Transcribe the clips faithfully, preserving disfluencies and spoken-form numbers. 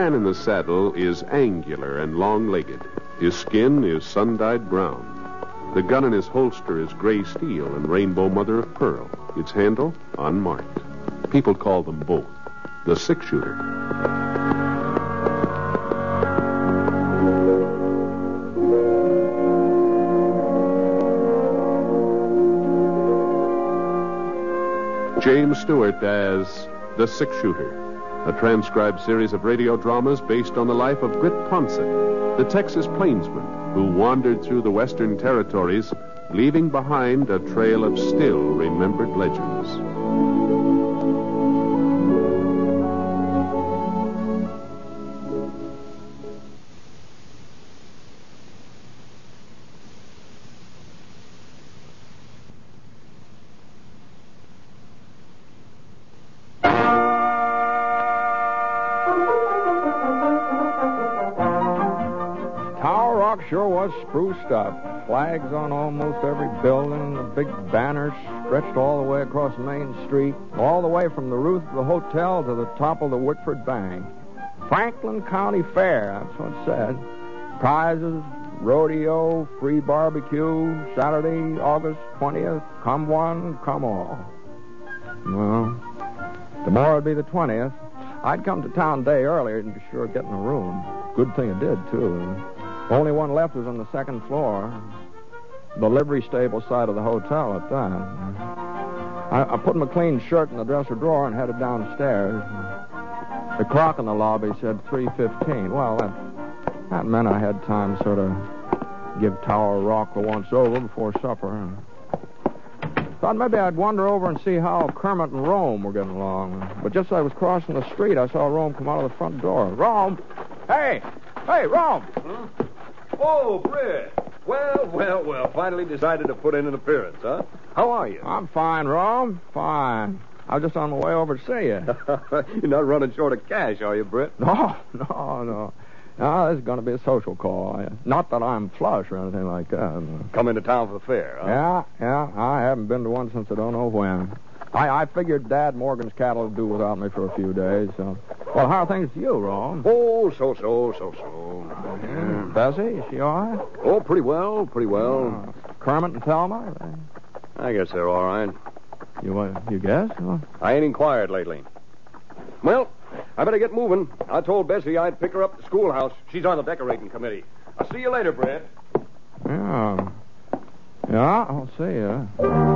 man in the saddle is angular and long-legged. His skin is sun-dyed brown. The gun in his holster is gray steel and rainbow mother of pearl. Its handle, unmarked. People call them both the six-shooter. James Stewart as the six-shooter, a transcribed series of radio dramas based on the life of Britt Ponsett, the Texas plainsman who wandered through the western territories, leaving behind a trail of still-remembered legends. Sure was spruced up. Flags on almost every building, the big banners stretched all the way across Main Street, all the way from the roof of the hotel to the top of the Wickford Bank. Franklin County Fair, that's what it said. Prizes, rodeo, free barbecue, Saturday, August twentieth, come one, come all. Well, tomorrow would be the twentieth. I'd come to town a day earlier and be sure of getting a room. Good thing I did, too. Only one left was on the second floor. The livery stable side of the hotel at that. I, I put my clean shirt in the dresser drawer and headed downstairs. The clock in the lobby said three fifteen. Well, that, that meant I had time to sort of give Tower Rock the once-over before supper. Thought maybe I'd wander over and see how Kermit and Rome were getting along. But just as I was crossing the street, I saw Rome come out of the front door. Rome! Hey! Hey, Rome! Huh? Oh, Britt. Well, well, well. Finally decided to put in an appearance, huh? How are you? I'm fine, Rome. Fine. I was just on my way over to see you. You're not running short of cash, are you, Britt? No, no, no. No, this is going to be a social call. Not that I'm flush or anything like that. Come into town for the fair, huh? Yeah, yeah. I haven't been to one since I don't know when. I, I figured Dad Morgan's cattle would do without me for a few days, so... Well, how are things with you, Rome? Oh, so-so, so-so. Yeah. Bessie, is she all right? Oh, pretty well, pretty well. Uh, Kermit and Thelma? I guess they're all right. You uh, you guess? Huh? I ain't inquired lately. Well, I better get moving. I told Bessie I'd pick her up at the schoolhouse. She's on the decorating committee. I'll see you later, Brett. Yeah. Yeah, I'll see you.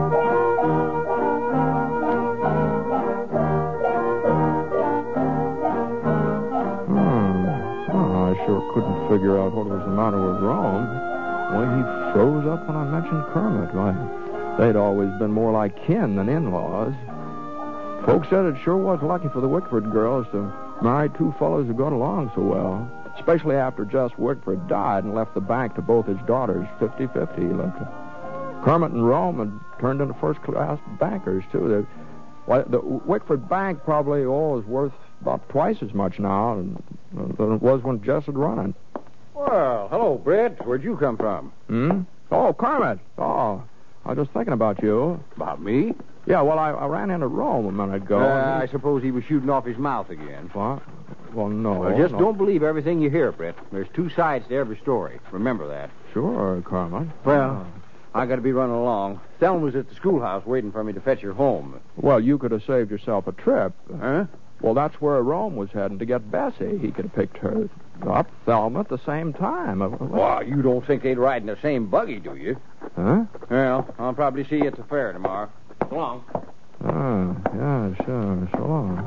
Sure couldn't figure out what was the matter with Rome. Well, he froze up when I mentioned Kermit. Why, they'd always been more like kin than in-laws. Folks said it sure was lucky for the Wickford girls to marry two fellows who got along so well, especially after Jess Wickford died and left the bank to both his daughters fifty-fifty. Kermit and Rome had turned into first-class bankers, too. They, well, the Wickford Bank probably oh, is worth about twice as much now than, than it was when Jess had run it. Well, hello, Brett. Where'd you come from? Hmm? Oh, Kermit. Oh, I was just thinking about you. About me? Yeah, well, I, I ran into Rome a minute ago. Uh, I suppose he was shooting off his mouth again. What? Well, no. Well, just no. don't believe everything you hear, Brett. There's two sides to every story. Remember that. Sure, Kermit. Well, I got to be running along. Thelma was at the schoolhouse waiting for me to fetch her home. Well, you could have saved yourself a trip. Huh? Well, that's where Rome was heading to get Bessie. He could have picked her up, Thelma, at the same time. Well, you don't think they'd ride in the same buggy, do you? Huh? Well, I'll probably see you at the fair tomorrow. So long. Oh, yeah, sure. So long.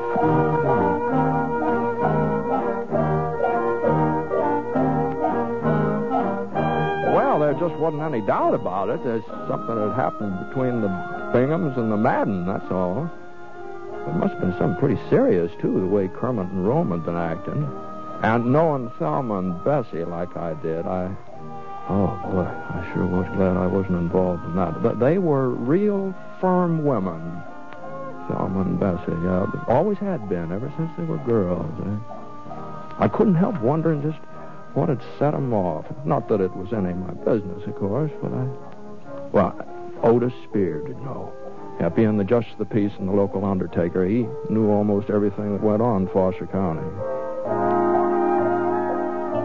Well, there just wasn't any doubt about it. There's something that happened between the Binghams and the Madden, that's all. It must have been something pretty serious, too, the way Kermit and Rome had been acting. And knowing Thelma and Bessie like I did, I... Oh, boy, I sure was glad I wasn't involved in that. But they were real firm women, Thelma and Bessie. Yeah, always had been, ever since they were girls. Eh? I couldn't help wondering just what had set them off. Not that it was any of my business, of course, but I... Well, Otis Spear did know. Yeah, being the justice of the peace and the local undertaker, he knew almost everything that went on in Foster County.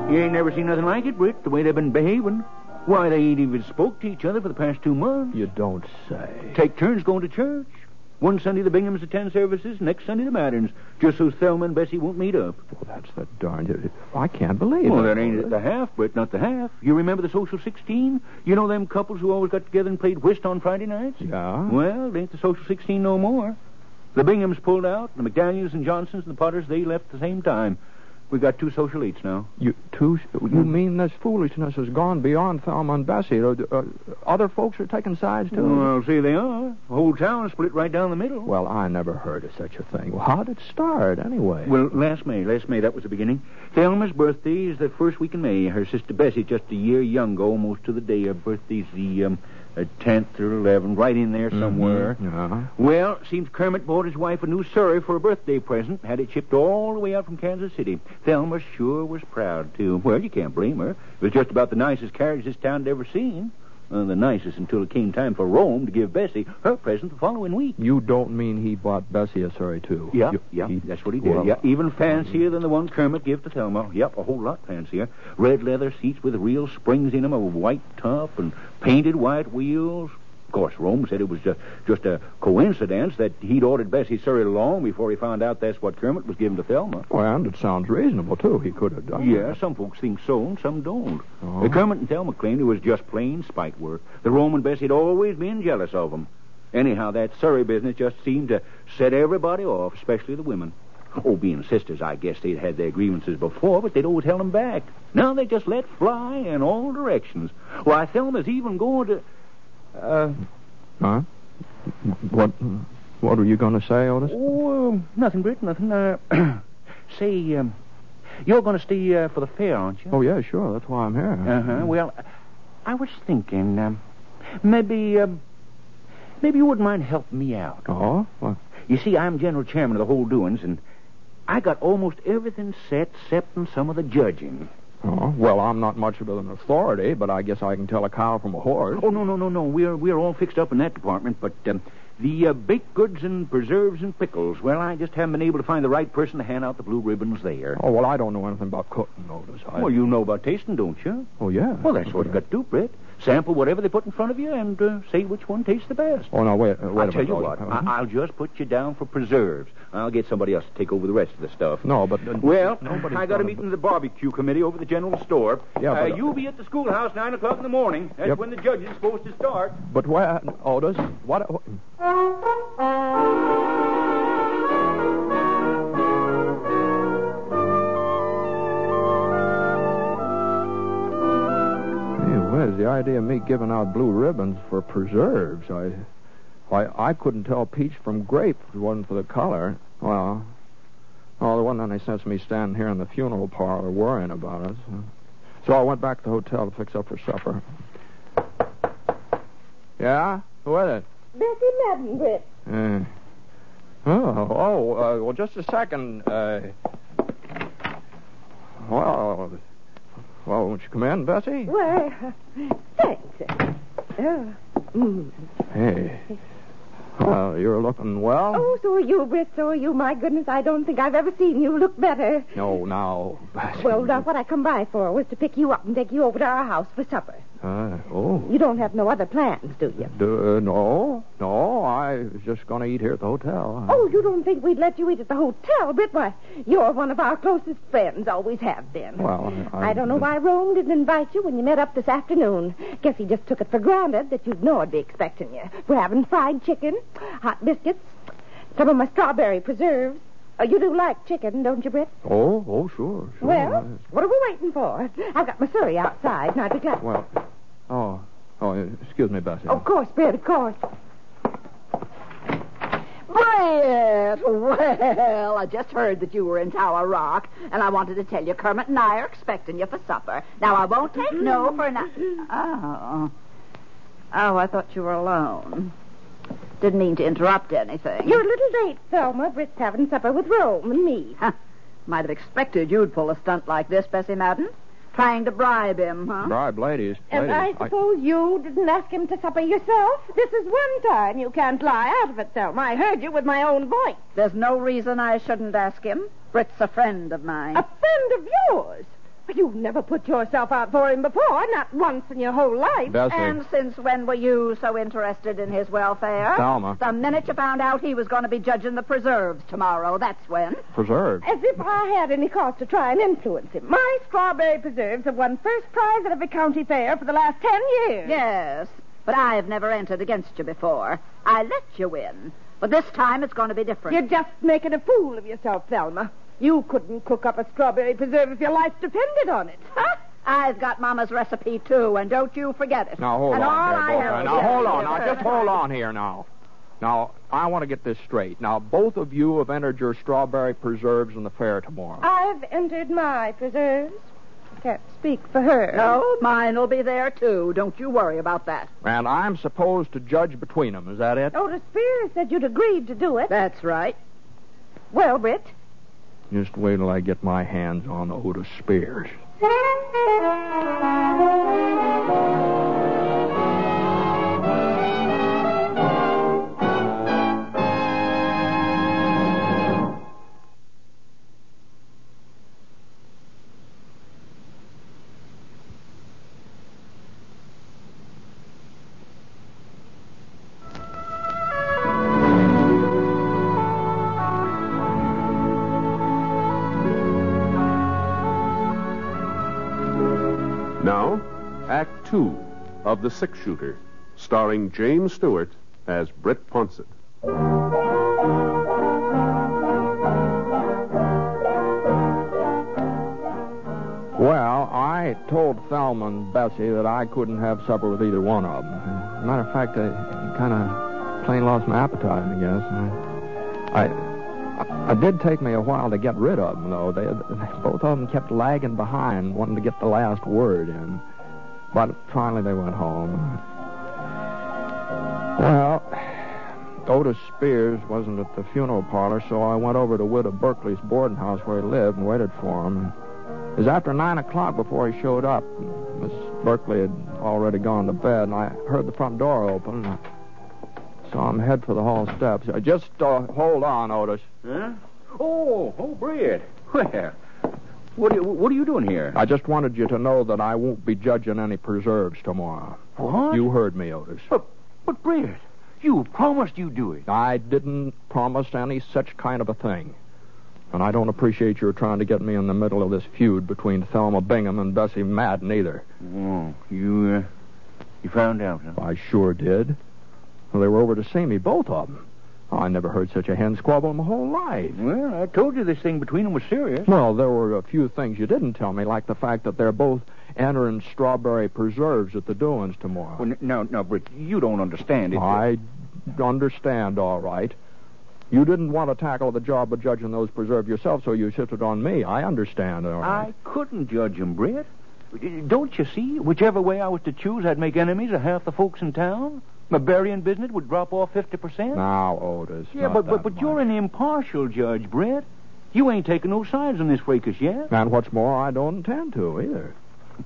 You ain't never seen nothing like it, Britt, the way they've been behaving. Why, they ain't even spoke to each other for the past two months. You don't say. Take turns going to church. One Sunday the Binghams attend services, next Sunday the Matterns, just so Thelma and Bessie won't meet up. Well, that's the darn... I can't believe well, it. Well, that ain't the half, Britt, not the half. You remember the Social sixteen? You know them couples who always got together and played whist on Friday nights? Yeah? Well, they ain't the Social sixteen no more. The Binghams pulled out, the McDaniels and Johnsons and the Potters, they left at the same time. We got two social eights now. You two? You mean this foolishness has gone beyond Thelma and Bessie? Uh, uh, other folks are taking sides, too? Well, see, they are. The whole town split right down the middle. Well, I never heard of such a thing. Well, how did it start, anyway? Well, last May. Last May, that was the beginning. Thelma's birthday is the first week in May. Her sister Bessie's just a year younger, almost to the day. Her birthday's the... Um, tenth or eleventh, right in there somewhere. Mm-hmm. Uh-huh. Well, seems Kermit bought his wife a new Surrey for a birthday present, had it shipped all the way out from Kansas City. Thelma sure was proud, too. Well, you can't blame her. It was just about the nicest carriage this town had ever seen. Uh, the nicest until it came time for Rome to give Bessie her present the following week. You don't mean he bought Bessie a Surrey, too? Yeah, you, yeah, he, that's what he did. Well, yeah, even fancier than the one Kermit gave to Thelma. Yep, a whole lot fancier. Red leather seats with real springs in them, a white top, and painted white wheels. Of course, Rome said it was just, just a coincidence that he'd ordered Bessie Surrey long before he found out that's what Kermit was giving to Thelma. Well, and it sounds reasonable, too. He could have done Yeah, that. some folks think so, and some don't. Oh. The Kermit and Thelma claimed it was just plain spite work. The Rome and Bessie had always been jealous of them. Anyhow, that Surrey business just seemed to set everybody off, especially the women. Oh, being sisters, I guess they'd had their grievances before, but they'd always held them back. Now they just let fly in all directions. Why, Thelma's even going to... Uh... Huh? What What were you going to say, Otis? Oh, uh, nothing, Britt, nothing. Uh, say, um, you're going to stay uh, for the fair, aren't you? Oh, yeah, sure. That's why I'm here. Uh-huh. Well, I was thinking, um, maybe, um, maybe you wouldn't mind helping me out. Oh? What? You see, I'm general chairman of the whole doings, and I got almost everything set, excepting some of the judging. Oh, well, I'm not much of an authority, but I guess I can tell a cow from a horse. Oh, no, no, no, no. We're we're all fixed up in that department, but um, the uh, baked goods and preserves and pickles, well, I just haven't been able to find the right person to hand out the blue ribbons there. Oh, well, I don't know anything about cooking, Otis. I... Well, you know about tasting, don't you? Oh, yeah. Well, that's what you got to do, Brett. Sample whatever they put in front of you and uh, say which one tastes the best. Oh, no, wait, uh, wait I'll a tell minute. you what, Uh-huh. I- I'll just put you down for preserves. I'll get somebody else to take over the rest of the stuff. No, but... Uh, Well, nobody's I got a gonna- meeting with the barbecue committee over at the general store. Yeah, uh, but, uh, you'll be at the schoolhouse nine o'clock in the morning. That's Yep. when the judge is supposed to start. But where... Otis, what... what... Where's the idea of me giving out blue ribbons for preserves? I, why, I couldn't tell peach from grape if it wasn't for the color. Well, oh, the one that they sent me standing here in the funeral parlor worrying about us. So I went back to the hotel to fix up for supper. Yeah? Who is it? Bessie Madden, Britt. Uh, oh, oh, uh, well, just a second. Uh, well, well, won't you come in, Bessie? Well, uh, thanks. Oh, mm. Hey. Well, you're looking well. Oh, so are you, Britt, so are you. My goodness, I don't think I've ever seen you look better. No, now, Bessie. Well, now, what I come by for was to pick you up and take you over to our house for supper. Uh, oh. You don't have no other plans, do you? Uh, no, no, I was just going to eat here at the hotel. Oh, you don't think we'd let you eat at the hotel, Britt? Why, you're one of our closest friends, always have been. Well, I... I don't know why Rome didn't invite you when you met up this afternoon. Guess he just took it for granted that you'd know I'd be expecting you. We're having fried chicken, hot biscuits, some of my strawberry preserves. Oh, you do like chicken, don't you, Britt? Oh, oh, sure, sure. Well, I- what are we waiting for? I've got my surrey outside, and I'd be glad... Well, oh, oh, excuse me, Bessie. Of course, Britt, of course. Britt! Well, I just heard that you were in Tower Rock, and I wanted to tell you Kermit and I are expecting you for supper. Now, I won't take no for an... Oh. Oh, I thought you were alone. Didn't mean to interrupt anything. You're a little late, Thelma. Britt's having supper with Rome and me. Huh. Might have expected you'd pull a stunt like this, Bessie Madden. Trying to bribe him, huh? Bribe, ladies. And ladies. I suppose you didn't ask him to supper yourself? This is one time you can't lie out of it, Thelma. I heard you with my own voice. There's no reason I shouldn't ask him. Britt's a friend of mine. A friend of yours? Why, You've never put yourself out for him before, not once in your whole life. Bessie. And since when were you so interested in his welfare? Thelma. The minute you found out he was going to be judging the preserves tomorrow, that's when. Preserves. As if I had any cause to try and influence him. My strawberry preserves have won first prize at every county fair for the last ten years. Yes, but I have never entered against you before. I let you win. But this time it's going to be different. You're just making a fool of yourself, Thelma. You couldn't cook up a strawberry preserve if your life depended on it. Huh? I've got Mama's recipe, too, and don't you forget it. Now, hold and on all here, I both. have Now, is- hold on. Now, just hold on here now. Now, I want to get this straight. Now, both of you have entered your strawberry preserves in the fair tomorrow. I've entered my preserves. Can't speak for her. No, mine will be there, too. Don't you worry about that. And I'm supposed to judge between them. Is that it? Otis Spears said you'd agreed to do it. That's right. Well, Britt. Just wait till I get my hands on Otis Spears. Now, Act Two of The Six Shooter, starring James Stewart as Britt Ponsett. Well, I told Thelma and Bessie that I couldn't have supper with either one of them. As a matter of fact, I kind of plain lost my appetite, I guess. I, I, it did take me a while to get rid of them, though. They, they, both of them kept lagging behind, wanting to get the last word in. But finally they went home. Well, Otis Spears wasn't at the funeral parlor, so I went over to Widow Berkeley's boarding house where he lived and waited for him. It was after nine o'clock before he showed up. Miss Berkeley had already gone to bed, and I heard the front door open. And I saw him head for the hall steps. I just uh, hold on, Otis. Huh? Oh, oh, Britt. Well, what are you, what are you doing here? I just wanted you to know that I won't be judging any preserves tomorrow. What? You heard me, Otis. But, but Britt, you promised you'd do it. I didn't promise any such kind of a thing. And I don't appreciate your trying to get me in the middle of this feud between Thelma Bingham and Bessie Madden either. Oh, you, uh, you found out, huh? I sure did. Well, they were over to see me, both of them. Oh, I never heard such a hen squabble in my whole life. Well, I told you this thing between them was serious. Well, there were a few things you didn't tell me, like the fact that they're both entering strawberry preserves at the doings tomorrow. Well, no, no, Britt, you don't understand it. I understand, all right. You didn't want to tackle the job of judging those preserves yourself, so you shifted on me. I understand, all right. I couldn't judge him, Britt. Don't you see? Whichever way I was to choose, I'd make enemies of half the folks in town. My burying business would drop off fifty percent. Now, Otis. Yeah, not but, but, that but you're much. an impartial judge, Britt. You ain't taking no sides on this fracas yet. And what's more, I don't intend to either.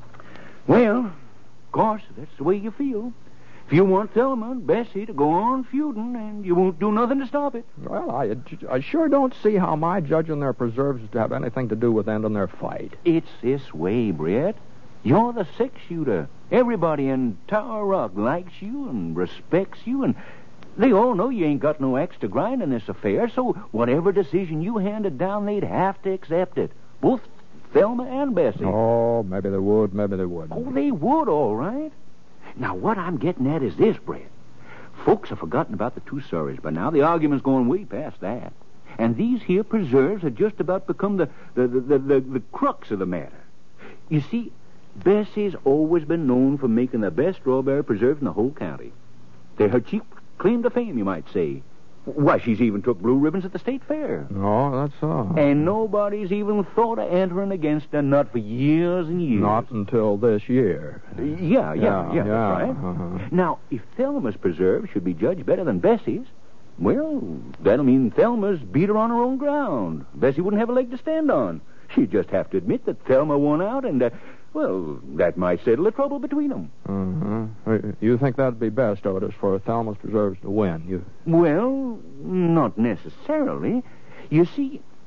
Well, of course, that's the way you feel. If you want Thelma and Bessie to go on feuding, and you won't do nothing to stop it. Well, I, I sure don't see how my judging their preserves is to have anything to do with ending their fight. It's this way, Britt. You're the six-shooter. Everybody in Tower Rock likes you and respects you, and they all know you ain't got no axe to grind in this affair, so whatever decision you handed down, they'd have to accept it. Both Thelma and Bessie. Oh, maybe they would, maybe they wouldn't. Oh, they would, all right. Now, what I'm getting at is this, Brett. Folks have forgotten about the two Surreys by now. The argument's going way past that. And these here preserves have just about become the, the, the, the, the, the crux of the matter. You see, Bessie's always been known for making the best strawberry preserves in the whole county. They're her chief claim to fame, you might say. Why, she's even took blue ribbons at the state fair. No, that's so. And nobody's even thought of entering against her, not for years and years. Not until this year. Yeah, yeah, yeah, yeah, that's right. uh-huh. Now, if Thelma's preserve should be judged better than Bessie's, well, that'll mean Thelma's beat her on her own ground. Bessie wouldn't have a leg to stand on. She'd just have to admit that Thelma won out, and, uh, well, that might settle the trouble between them. Uh-huh. You think that'd be best, Otis, for Thelma's preserves to win? You... Well, not necessarily. You see,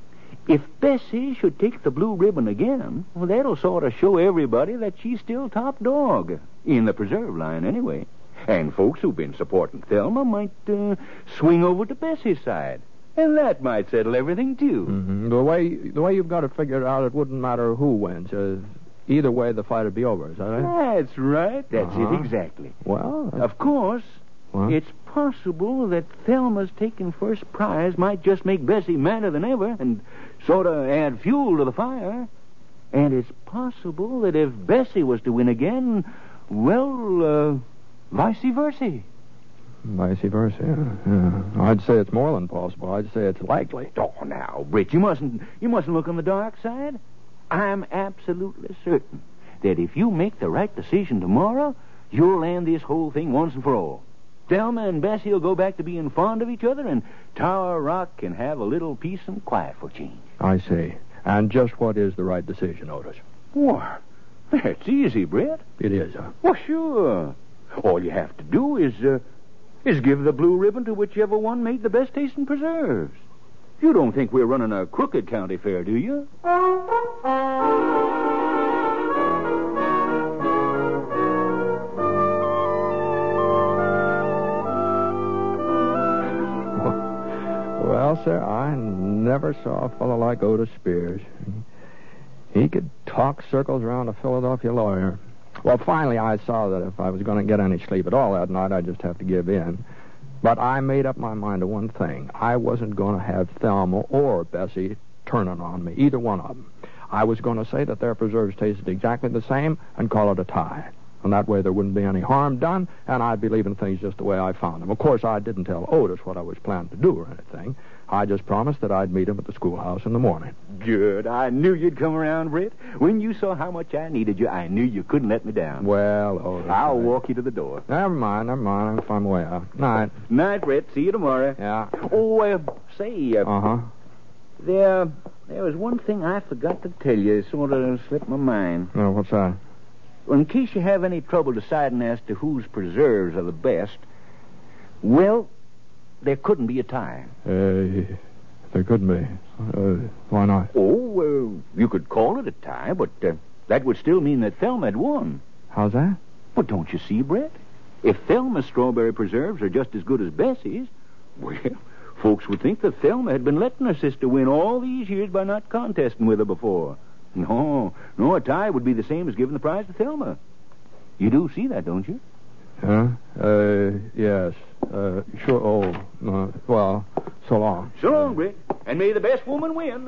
If Bessie should take the blue ribbon again, well, that'll sort of show everybody that she's still top dog. In the preserve line, anyway. And folks who've been supporting Thelma might uh, swing over to Bessie's side. And that might settle everything, too. Mm-hmm. The way the way you've got it figured out, it wouldn't matter who wins. Uh, either way, the fight would be over, is that it? That's right. That's Uh-huh. it exactly. Well, uh, Of course, what? it's possible that Thelma's taking first prize might just make Bessie madder than ever and sort of add fuel to the fire. And it's possible that if Bessie was to win again, well, uh, vice versa. Vice versa, yeah. yeah. I'd say it's more than possible. I'd say it's likely. Oh, now, Britt, you mustn't you mustn't look on the dark side. I'm absolutely certain that if you make the right decision tomorrow, you'll end this whole thing once and for all. Thelma and Bessie will go back to being fond of each other, and Tower Rock can have a little peace and quiet for a change. I see. And just what is the right decision, Otis? What? That's easy, Britt. It is, huh? Well, sure. All you have to do is, uh, is give the blue ribbon to whichever one made the best tasting preserves. You don't think we're running a crooked county fair, do you? Well, sir, I never saw a fellow like Otis Spears. He could talk circles around a Philadelphia lawyer. Well, finally, I saw that if I was going to get any sleep at all that night, I'd just have to give in. But I made up my mind to one thing. I wasn't going to have Thelma or Bessie turning on me, either one of them. I was going to say that their preserves tasted exactly the same and call it a tie. And that way there wouldn't be any harm done, and I'd be leaving things just the way I found them. Of course, I didn't tell Otis what I was planning to do or anything. I just promised that I'd meet him at the schoolhouse in the morning. Good. I knew you'd come around, Britt. When you saw how much I needed you, I knew you couldn't let me down. Well, Otis... I'll I... walk you to the door. Never mind, never mind. I'm on my way out. Night. Night, Britt. See you tomorrow. Yeah. Oh, uh, say, uh, Uh-huh. there, there was one thing I forgot to tell you. It sort of slipped my mind. No, what's that? Well, in case you have any trouble deciding as to whose preserves are the best, well, there couldn't be a tie. Uh, there couldn't be. Uh, why not? Oh, uh, you could call it a tie, but uh, that would still mean that Thelma had won. How's that? But don't you see, Brett? If Thelma's strawberry preserves are just as good as Bessie's, well, folks would think that Thelma had been letting her sister win all these years by not contesting with her before. No, no, a tie would be the same as giving the prize to Thelma. You do see that, don't you? Huh? Uh, yes. Uh, sure. Oh, no. Well, so long. So long, Britt. And may the best woman win.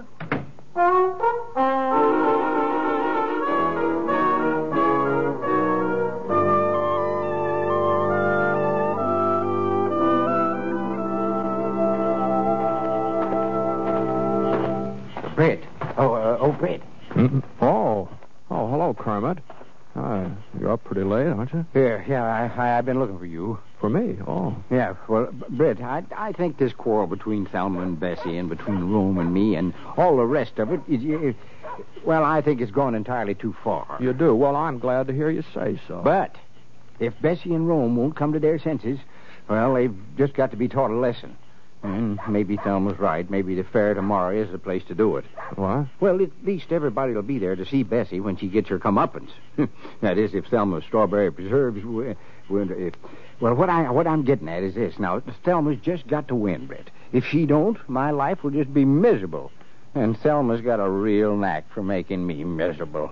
Britt. Oh, uh, oh, Britt. Mm-mm. Oh. Oh, hello, Kermit. Uh, you're up pretty late, aren't you? Yeah, yeah, I, I, I've been looking for you. For me? Oh. Yeah, well, B- Britt, I, I think this quarrel between Thelma and Bessie and between Rome and me and all the rest of it, it, it well, I think it's gone entirely too far. You do? Well, I'm glad to hear you say so. But if Bessie and Rome won't come to their senses, well, they've just got to be taught a lesson. And maybe Thelma's right. Maybe the fair tomorrow is the place to do it. What? Well, at least everybody will be there to see Bessie when she gets her comeuppance. That is, if Thelma's strawberry preserves... Well, well, what, I, what I'm getting at is this. Now, Thelma's just got to win, Britt. If she don't, my life will just be miserable. And Thelma's got a real knack for making me miserable.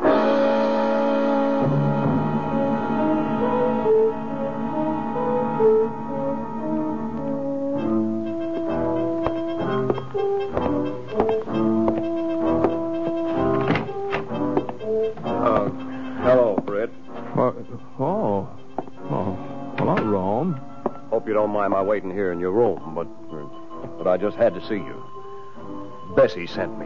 Hope you don't mind my waiting here in your room, but but I just had to see you. Bessie sent me.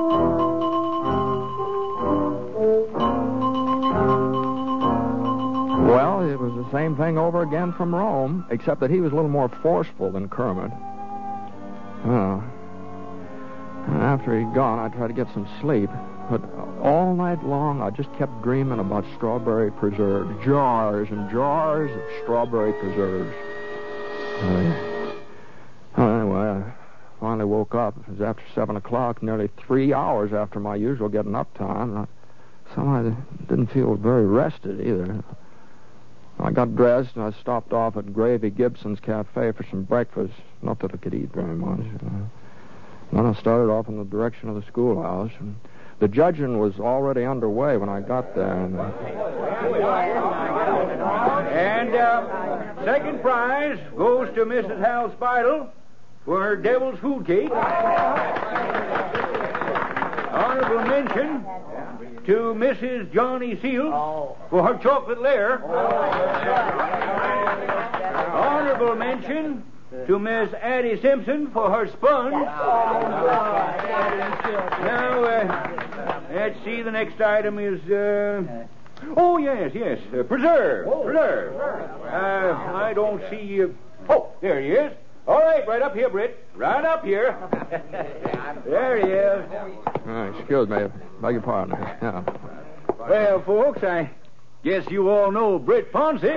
Well, it was the same thing over again from Rome, except that he was a little more forceful than Kermit. Oh. And after he'd gone, I tried to get some sleep. But all night long, I just kept dreaming about strawberry preserves. Jars and jars of strawberry preserves. Uh, well, anyway, finally woke up. It was after seven o'clock, nearly three hours after my usual getting up time. And I, somehow I didn't feel very rested either. I got dressed and I stopped off at Gravy Gibson's Cafe for some breakfast. Not that I could eat very much. Uh, then I started off in the direction of the schoolhouse. And the judging was already underway when I got there. And, uh... and uh, second prize goes to Missus Hal Spidle for her Devil's Food Cake. Honorable mention to Missus Johnny Seals for her chocolate lair. Honorable mention to Miss Addie Simpson for her sponge. Now, uh, let's see, the next item is, uh... oh, yes, yes, uh, preserve, preserve. Uh, I don't see, uh... oh, there he is. All right, right up here, Britt. Right up here. There he is. Uh, excuse me. Beg your pardon. Yeah. Well, folks, I guess you all know Britt Ponset.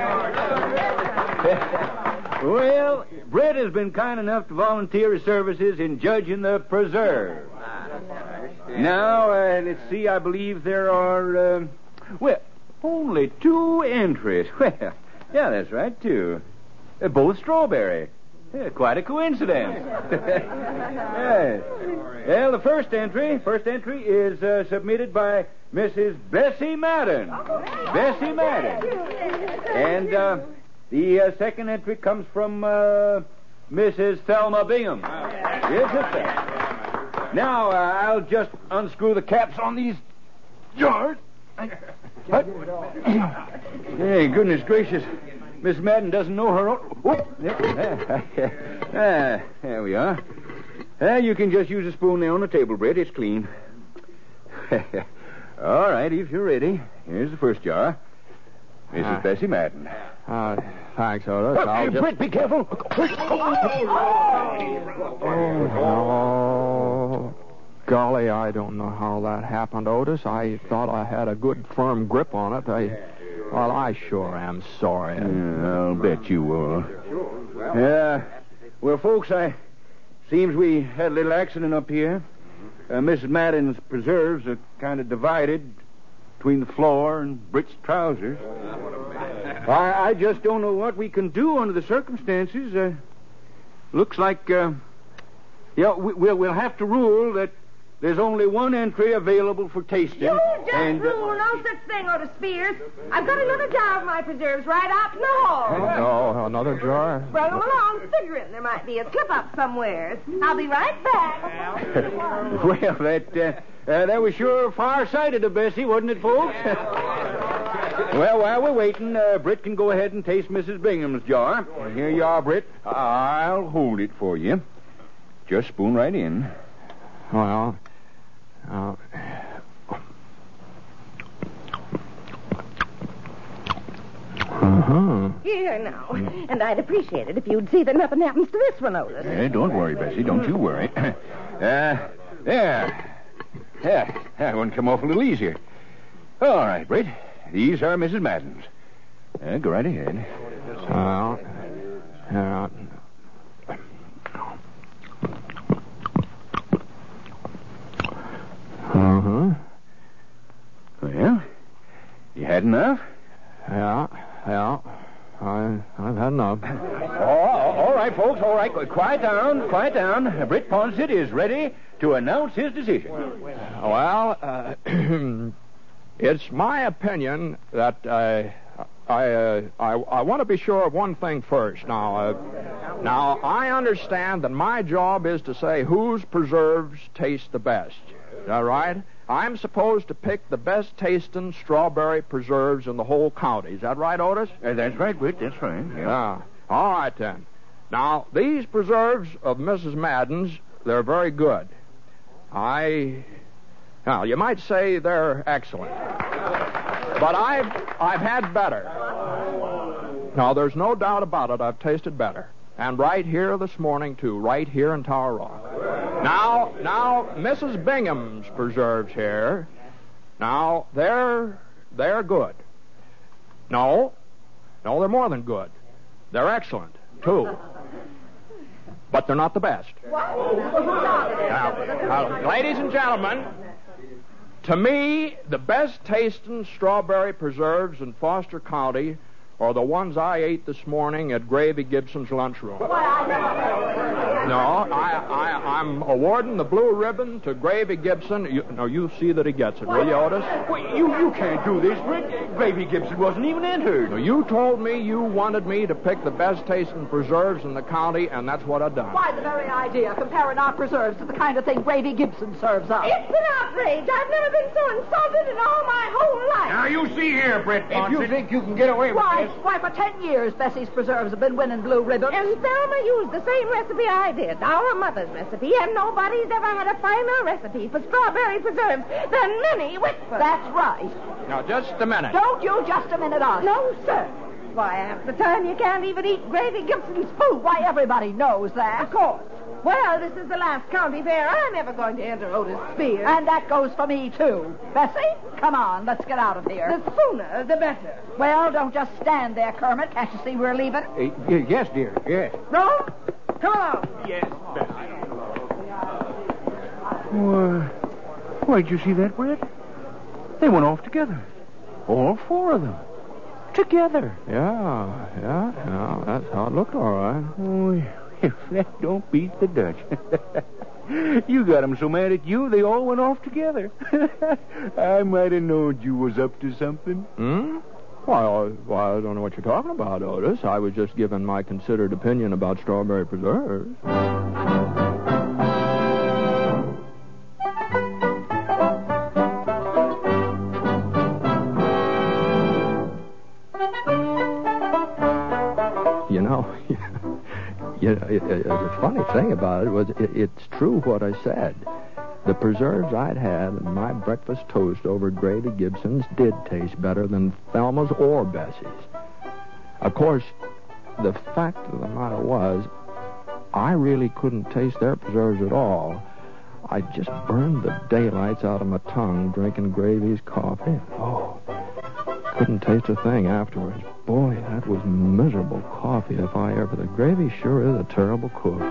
Well, Britt has been kind enough to volunteer his services in judging the preserve. Now, uh, let's see, I believe there are, uh, well, only two entries. Well, yeah, that's right, two. Uh, both strawberry. Yeah, quite a coincidence. Yes. Well, the first entry, first entry is uh, submitted by Missus Bessie Madden. Bessie Madden. And uh, the uh, second entry comes from uh, Missus Thelma Bingham. Yes, sir. Now, uh, I'll just unscrew the caps on these jars. What? Hey, goodness gracious. Miss Madden doesn't know her own... Oh, there, ah, there we are. Uh, you can just use a spoon there on the table, Britt. It's clean. All right, if you're ready. Here's the first jar. Missus Uh, Bessie Madden. Uh, thanks, Otis. Uh, I'll uh, just... Britt, be careful. Oh, golly, I don't know how that happened, Otis. I thought I had a good, firm grip on it. I... Well, I sure am sorry. Yeah, I'll bet you will. Yeah. Well, folks, I seems we had a little accident up here. Uh, Missus Madden's preserves are kind of divided between the floor and Britt's trousers. I, I just don't know what we can do under the circumstances. Uh, looks like, uh, yeah, we, we'll, we'll have to rule that there's only one entry available for tasting. You just and, uh, rule no such thing, Otis Spears. I've got another jar of my preserves right out in the hall. Oh, another jar? Bring them along, figuring there might be a slip-up somewhere. I'll be right back. Well, that, uh, uh, that was sure far-sighted of Bessie, wasn't it, folks? Well, while we're waiting, uh, Britt can go ahead and taste Missus Bingham's jar. Here you are, Britt. I'll hold it for you. Just spoon right in. Well... Uh, uh-huh. Here now. And I'd appreciate it if you'd see that nothing happens to this one, Otis. Hey, don't worry, Bessie. Don't you worry. Uh, there. Yeah, that one come off a little easier. All right, Britt. These are Missus Madden's. Uh, go right ahead. Well, uh, uh-huh. Well, you had enough? Yeah, yeah. I, I've had enough. Oh, all right, folks, all right. Quiet down, quiet down. Britt Ponset is ready to announce his decision. Well, uh, it's my opinion that uh, I, uh, I I want to be sure of one thing first. Now, uh, now I understand that my job is to say whose preserves taste the best. Is that right? I'm supposed to pick the best tasting strawberry preserves in the whole county. Is that right, Otis? Uh, that's right, Britt. That's right. Yeah. Yeah. All right, then. Now, these preserves of Missus Madden's, they're very good. I... Now, you might say they're excellent. But I've, I've had better. Now, there's no doubt about it. I've tasted better. And right here this morning, too. Right here in Tower Rock. Now, now, Missus Bingham's preserves here, now, they're, they're good. No, no, they're more than good. They're excellent, too. but they're not the best. Now, now, ladies and gentlemen, to me, the best tasting strawberry preserves in Foster County are the ones I ate this morning at Gravy Gibson's lunchroom. No, I, I, I'm awarding the blue ribbon to Gravy Gibson. You, now, you see that he gets it, will you, Otis? Well, you, you can't do this, Britt. Gravy Gibson wasn't even entered. Now, you told me you wanted me to pick the best tasting preserves in the county, and that's what I've done. Why, the very idea, comparing our preserves to the kind of thing Gravy Gibson serves us. It's an outrage. I've never been so insulted in all my whole life. Now, you see here, Britt If you think you can get away with Why, this... why, for ten years, Bessie's preserves have been winning blue ribbons. And Thelma used the same recipe I did, our mother's recipe, and nobody's ever had a finer recipe for strawberry preserves than Minnie Whitford. That's right. Now, just a minute. Don't you just a minute, us. No, sir. Why, half the time you can't even eat Gravy Gibson's food. Why, everybody knows that. Of course. Well, this is the last county fair I'm ever going to enter Otis Spears. And that goes for me, too. Bessie, come on, let's get out of here. The sooner, the better. Well, don't just stand there, Kermit. Can't you see we're leaving? Uh, y- yes, dear, yes. Rome, come along. Yes, Bessie. Why, why'd you see that, Britt? They went off together. All four of them. Together. Yeah, yeah, yeah. That's how it looked, all right. Oh, if that don't beat the Dutch. You got 'em so mad at you, they all went off together. I might have known you was up to something. Hmm? Why, I, why, I don't know what you're talking about, Otis. I was just giving my considered opinion about strawberry preserves. You know, you know it, it, the funny thing about it was it, it's true what I said. The preserves I'd had in my breakfast toast over at Gravy Gibson's did taste better than Thelma's or Bessie's. Of course, the fact of the matter was, I really couldn't taste their preserves at all. I just burned the daylights out of my tongue drinking Gravy's coffee. Oh, couldn't taste a thing afterwards. Boy, that was miserable coffee if I ever... The Gravy sure is a terrible cook.